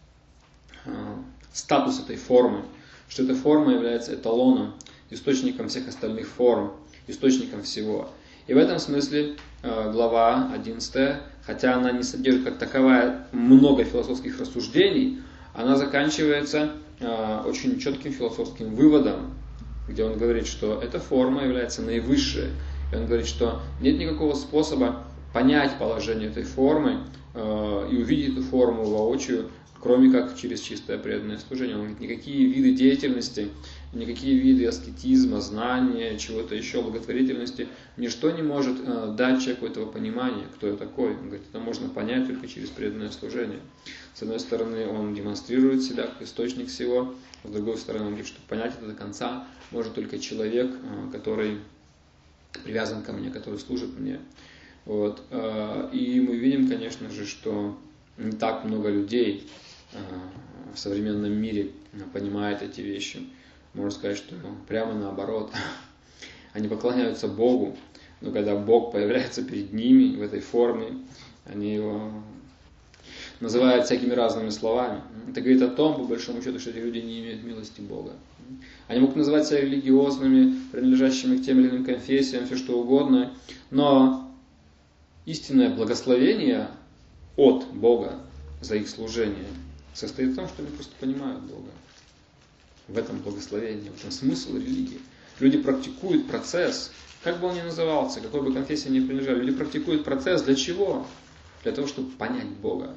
статус этой формы, что эта форма является эталоном, источником всех остальных форм, источником всего. И в этом смысле глава одиннадцатая, хотя она не содержит как таковая много философских рассуждений, она заканчивается очень четким философским выводом, где он говорит, что эта форма является наивысшей. И он говорит, что нет никакого способа понять положение этой формы э, и увидеть эту форму воочию, кроме как через чистое преданное служение. Он говорит, никакие виды деятельности, никакие виды аскетизма, знания, чего-то еще, благотворительности, ничто не может э, дать человеку этого понимания, кто я такой. Он говорит, это можно понять только через преданное служение. С одной стороны, он демонстрирует себя как источник всего, с другой стороны, он говорит, что понять это до конца может только человек, э, который привязан ко мне, который служит мне. Вот. И мы видим, конечно же, что не так много людей в современном мире понимают эти вещи. Можно сказать, что прямо наоборот. Они поклоняются Богу, но когда Бог появляется перед ними в этой форме, они его называют всякими разными словами. Это говорит о том, по большому счету, что эти люди не имеют милости Бога. Они могут называть себя религиозными, принадлежащими к тем или иным конфессиям, все что угодно, но истинное благословение от Бога за их служение состоит в том, что они просто понимают Бога. В этом благословении, в этом смысл религии. Люди практикуют процесс, как бы он ни назывался, какой бы конфессии ни принадлежали, люди практикуют процесс для чего? Для того, чтобы понять Бога.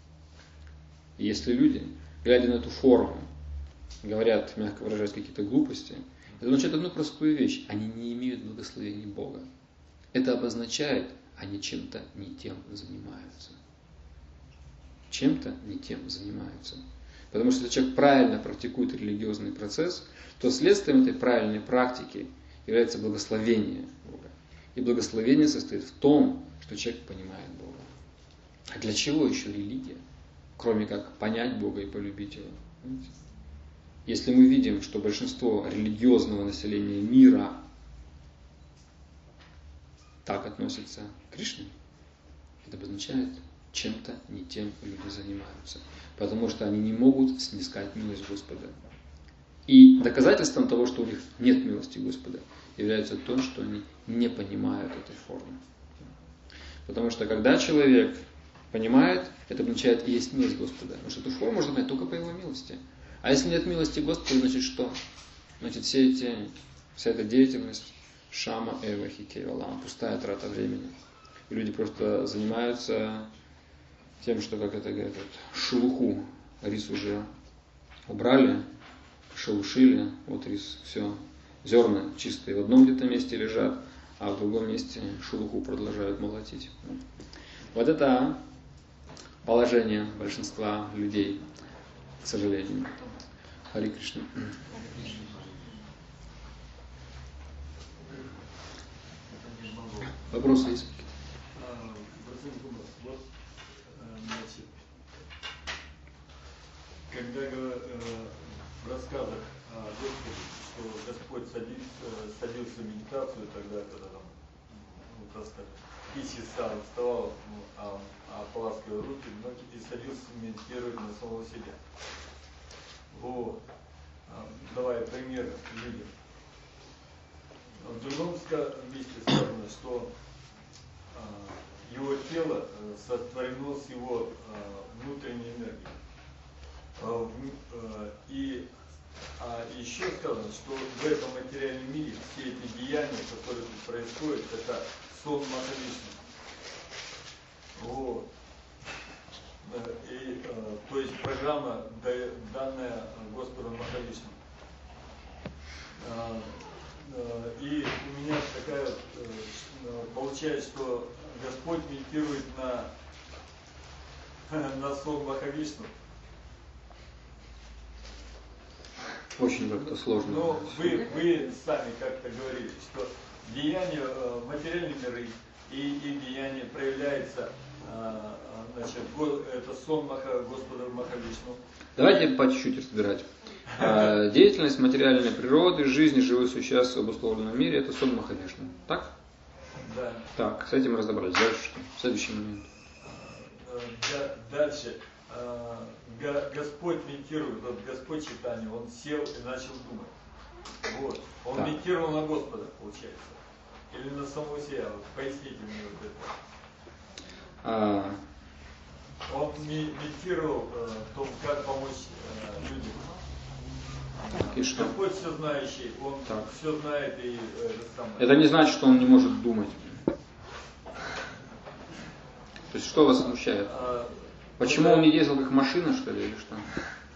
И если люди, глядя на эту форму, говорят, мягко выражаясь, какие-то глупости, это означает одну простую вещь. Они не имеют благословения Бога. Это обозначает, они чем-то не тем занимаются. Чем-то не тем занимаются. Потому что если человек правильно практикует религиозный процесс, то следствием этой правильной практики является благословение Бога. И благословение состоит в том, что человек понимает Бога. А для чего еще религия? Кроме как понять Бога и полюбить Его. Понимаете? Если мы видим, что большинство религиозного населения мира так относится к Кришне, это обозначает, чем-то не тем люди занимаются. Потому что они не могут снискать милость Господа. И доказательством того, что у них нет милости Господа, является то, что они не понимают этой формы. Потому что когда человек понимает, это означает, есть милость Господа. Потому что эту форму можно понять только по Его милости. А если нет милости Господа, значит что? Значит, все эти, вся эта деятельность шама, эва, хикей, валам, пустая трата времени. И люди просто занимаются тем, что, как это говорят, шелуху. Рис уже убрали, шелушили, вот рис, все, зерна чистые в одном где-то месте лежат, а в другом месте шелуху продолжают молотить. Вот это положение большинства людей, к сожалению. Хари Кришна. Вопросы есть? Вот, значит, когда э, в рассказах о Господе, что Господь садится, садился в медитацию тогда, когда там, ну, так сказать, пищи сам вставал, ну, а, а ополаскивал руки, ноги и садился медитировать на самого себя. Вот. А, давай пример людям. В другом месте сказано, что а, его тело сотворено с его а, внутренней энергией. А, а, и а еще сказано, что в этом материальном мире все эти деяния, которые тут происходят, это сон Махавишну. Вот. И, а, то есть программа, данная Господом Махавишну. А, И у меня такая, получается, что Господь медитирует на, на сон Махавишну. Очень как-то сложно. Но вы, вы сами как-то говорили, что деяния, материальные миры и их деяния проявляется, значит, это сон Маха, Господа Махавишну. Давайте по чуть-чуть разбирать. Деятельность материальной природы, жизни живых существ в обусловленном мире – это сон Махавишну. Так? Да. Так, с этим разобрались. Дальше что? Следующий момент. Дальше. Господь медитирует, вот Господь читание, он сел и начал думать. Вот. Он да. медитировал на Господа, получается. Или на самого себя. Вот, поясните мне вот это. А... Он медитировал э, в том, как помочь э, людям. Так, и что? Господь все знающий, он так. все знает и э, это самое. Это не значит, что он не может думать. То есть что вас смущает? А, Почему он не ездил как машина, что ли, или что?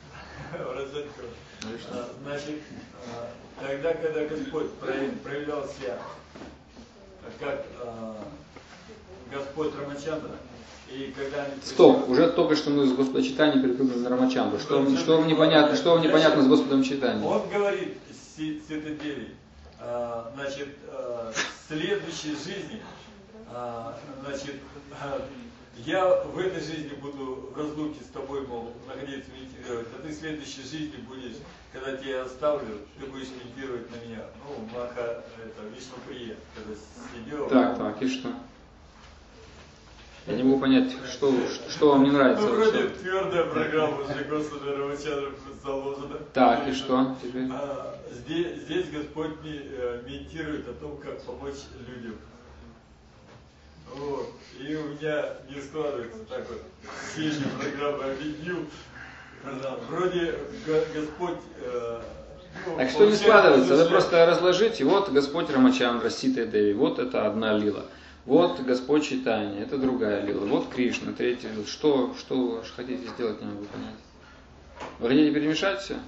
Значит, тогда, когда Господь проявлял себя как Господь Рамачандра, и когда они... Стоп, уже только что мы с Господом Чайтаньей перепрыгнули на Рамачандру. Что, что, вам непонятно, что вам непонятно с Господом Чайтаньей? Он говорит с этой девой, значит, в следующей жизни, значит, я в этой жизни буду в разлуке с тобой, мол, находиться медитировать, а ты в следующей жизни будешь, когда тебя я оставлю, ты будешь медитировать на меня. Ну, Маха, это, Вишнуприя, когда сидел. Так, так, и что? Я не могу понять, что, что вам не нравится. Ну, вроде твердая программа уже Господа Рамачандра заложена. Так, и что теперь? А, здесь, здесь Господь медитирует о том, как помочь людям. Вот. И у меня не складывается так вот сильная программа объединил. Вроде Господь... Э, ну, так что не складывается? Вы просто разложите. Вот Господь Рамачандра, Сита Деви. Вот это одна лила. Вот Господь Чайтанья, это другая лила. Вот Кришна, третья лила. Что, что вы хотите сделать, не могу понять. Вы хотите перемешать все?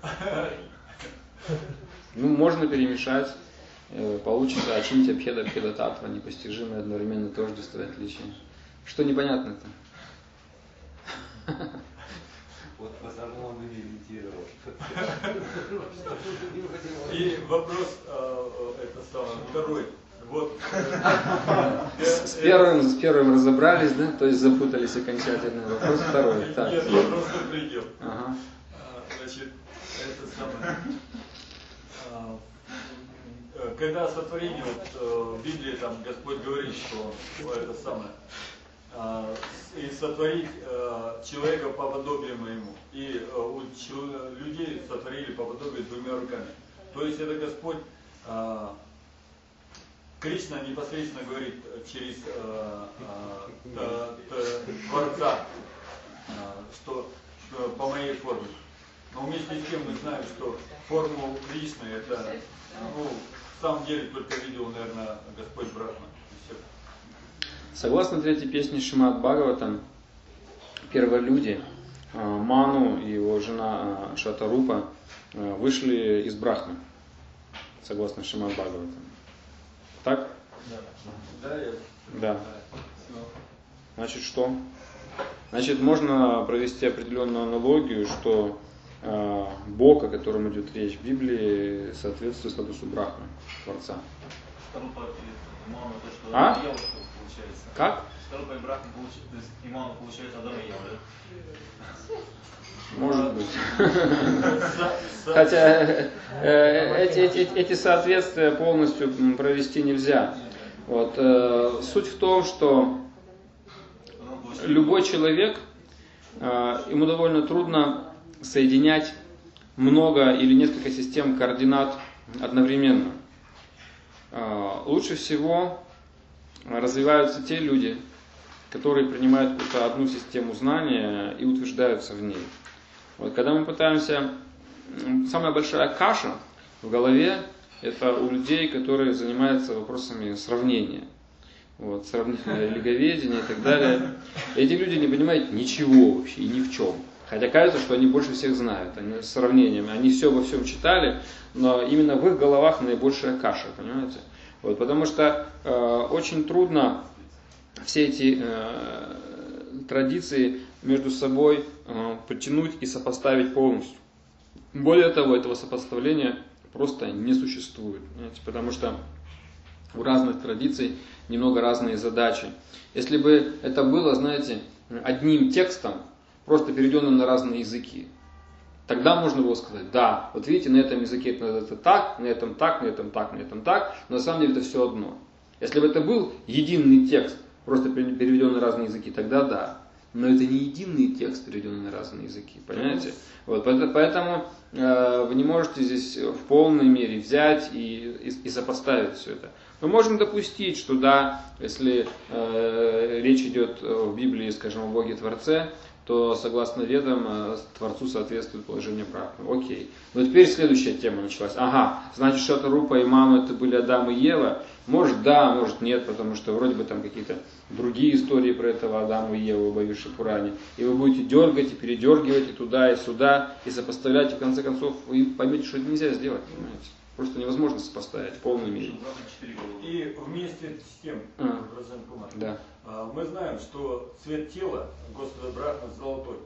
Ну, можно перемешать. Получится Ачинтя Бхеда Бхеда Татва, непостижимое одновременно тождество и отличие. Что непонятно-то? Вот потому он и медитировал. И вопрос, это самое, второй. Вот. С первым, с первым разобрались, да? То есть запутались окончательно. Вопрос второй. Так. Нет, я просто предел. Ага. Значит, это самое. Когда сотворение, вот, в Библии там Господь говорит, что это самое, и сотворить человека по подобию моему. И у людей сотворили по подобию двумя руками. То есть это Господь Кришна непосредственно говорит через э, э, Творца, э, что, что по моей форме. Но вместе с тем мы знаем, что форму Кришны это, ну, в самом деле только видел, наверное, Господь Брахма. Согласно третьей песне Шримад Бхагаватам, первые люди, Ману и его жена Шатарупа, вышли из Брахмы, согласно Шримад Бхагаватам. Так? Да, я... Да. Значит, что? Значит, можно провести определенную аналогию, что э, Бог, о котором идет речь в Библии, соответствует статусу Брахмы, Творца. А? Как? Может быть. Хотя э, эти, эти, эти соответствия полностью провести нельзя. Вот, э, суть в том, что любой человек, э, ему довольно трудно соединять много или несколько систем координат одновременно. Э, лучше всего развиваются те люди, которые принимают какую-то одну систему знания и утверждаются в ней. Вот, когда мы пытаемся... Самая большая каша в голове — это у людей, которые занимаются вопросами сравнения. Вот, сравнительное лиговедение и так далее. Эти люди не понимают ничего вообще и ни в чем. Хотя кажется, что они больше всех знают. Они с сравнением. Они все во всем читали, но именно в их головах наибольшая каша, понимаете? Вот, потому что э, очень трудно все эти э, традиции между собой э, подтянуть и сопоставить полностью. Более того, этого сопоставления просто не существует. Понимаете? Потому что у разных традиций немного разные задачи. Если бы это было, знаете, одним текстом, просто переведенным на разные языки, тогда можно было сказать: да, вот видите, на этом языке это так, на этом так, на этом так, на этом так, но на самом деле это все одно. Если бы это был единый текст, просто переведенный на разные языки, тогда да. Но это не единый текст, переведенный на разные языки, понимаете? Вот, поэтому э, вы не можете здесь в полной мере взять и, и, и сопоставить все это. Мы можем допустить, что да, если э, речь идет в Библии, скажем, о Боге Творце, то согласно ведам Творцу соответствует положение Брахмы. Окей. Но теперь следующая тема началась. Ага, значит, Шатарупа и Ману это были Адам и Ева. Может да, может нет, потому что вроде бы там какие-то другие истории про этого Адама и Еву в Бхавишья Пуране. И вы будете дергать и передергивать и туда, и сюда, и сопоставлять, и в конце концов вы поймете, что это нельзя сделать, понимаете? Просто невозможно сопоставить в полной мере. И вместе с тем, а, Кумар, да. мы знаем, что цвет тела Господа Брахмы золотой.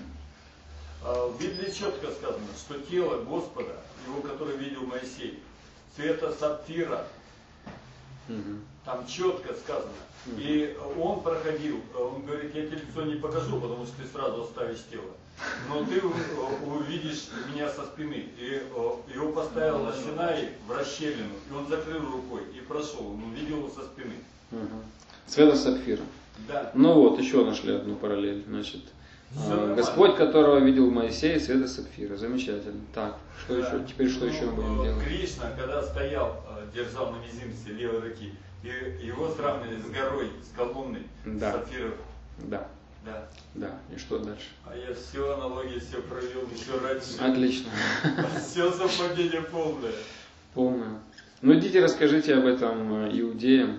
В Библии четко сказано, что тело Господа, его, которое видел Моисей, цвета сапфира. Угу. Там четко сказано. Угу. И он проходил, он говорит: я тебе лицо не покажу, потому что ты сразу оставишь тело. Но ты увидишь меня со спины. И его поставил на Синае в расщелину, и он закрыл рукой и прошел, он увидел его со спины. Угу. Цвета сапфира. Да. Ну вот, еще нашли одну параллель. Значит, Все Господь, нормально. Которого видел Моисей, цвета сапфира. Замечательно. Так, что да. еще? Теперь что еще мы будем делать? Кришна, когда стоял, держал на мизинце левой руки, и его сравнили с горой, с колонной, да. сапфиров. Да. Да. Да. И что дальше? А я все аналогии, все провел еще раньше. Отлично. Все совпадение полное. Полное. Ну идите, расскажите об этом иудеям.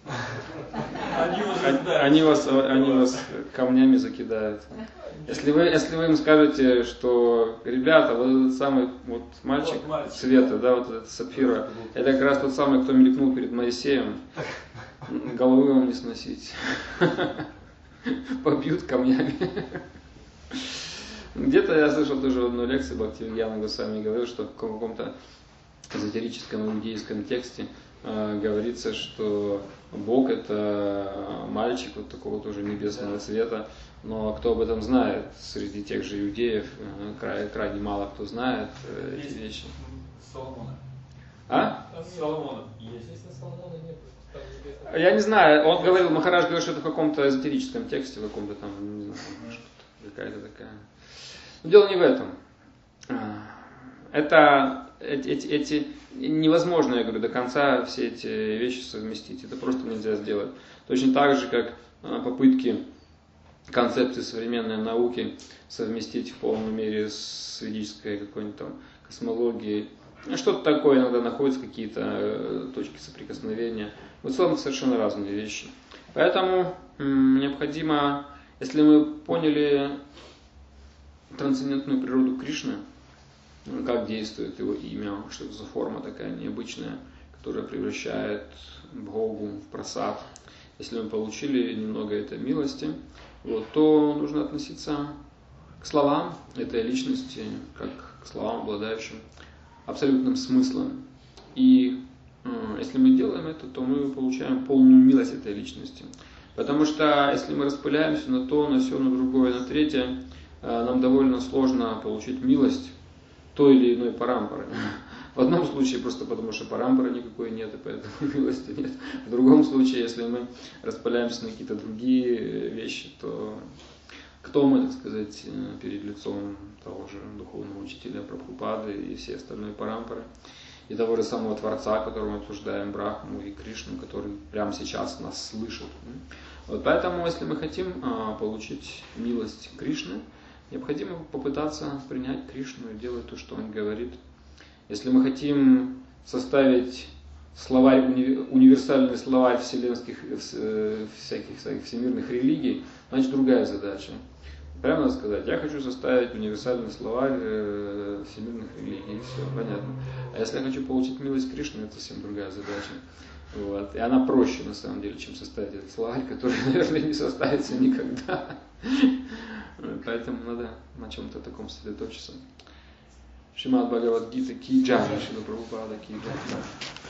Они, уже они, вас, они вас камнями закидают. Если вы, если вы им скажете, что ребята, вот этот самый вот мальчик, вот мальчик цвета, да, вот этот сапфира, это как раз тот самый, кто мелькнул перед Моисеем, головы вам не сносить. Побьют камнями. Где-то я слышал тоже в одной лекции, Бхактивидьяна Госвами говорил, что в каком-то эзотерическом иудейском тексте э, говорится, что Бог это мальчик вот такого тоже небесного цвета, но кто об этом знает? Среди тех же иудеев э, крайне, крайне мало кто знает э, эти вещи. Соломона. А? Соломона. Если Соломона нет. Я не знаю, он говорил, Махарадж говорил, что это в каком-то эзотерическом тексте, в каком-то там, не знаю, что-то, какая-то такая. Но дело не в этом. Это эти, эти, эти невозможно, я говорю, до конца все эти вещи совместить. Это просто нельзя сделать. Точно так же, как попытки концепции современной науки совместить в полной мере с ведической какой-нибудь там космологией. Что-то такое иногда находятся, какие-то точки соприкосновения. В целом совершенно разные вещи. Поэтому м, необходимо, если мы поняли трансцендентную природу Кришны, как действует его имя, что это за форма такая необычная, которая превращает Богу в прасад. Если мы получили немного этой милости, вот, то нужно относиться к словам этой личности, как к словам, обладающим абсолютным смыслом. И э, если мы делаем это, то мы получаем полную милость этой личности. Потому что если мы распыляемся на то, на все, на другое, на третье, э, нам довольно сложно получить милость той или иной парампоры. В одном случае просто потому, что парампоры никакой нет, и поэтому милости нет. В другом случае, если мы распыляемся на какие-то другие вещи, то кто мы, так сказать, перед лицом того же духовного учителя Прабхупады и все остальные парампоры, и того же самого Творца, которого мы обсуждаем, Брахму и Кришну, который прямо сейчас нас слышит. Вот поэтому, если мы хотим а, получить милость Кришны, необходимо попытаться принять Кришну и делать то, что он говорит. Если мы хотим составить словарь, уни, универсальный словарь вселенских, всяких, всяких всемирных религий, значит другая задача. Прямо надо сказать, я хочу составить универсальный словарь всемирных религий, все, понятно. А если я хочу получить милость Кришны, это совсем другая задача. Вот. И она проще, на самом деле, чем составить этот словарь, который, наверное, не составится никогда. Поэтому надо на чем-то таком сосредоточиться. Шримад Бхагавад Гита ки джай, Шрила Прабхупада ки джай.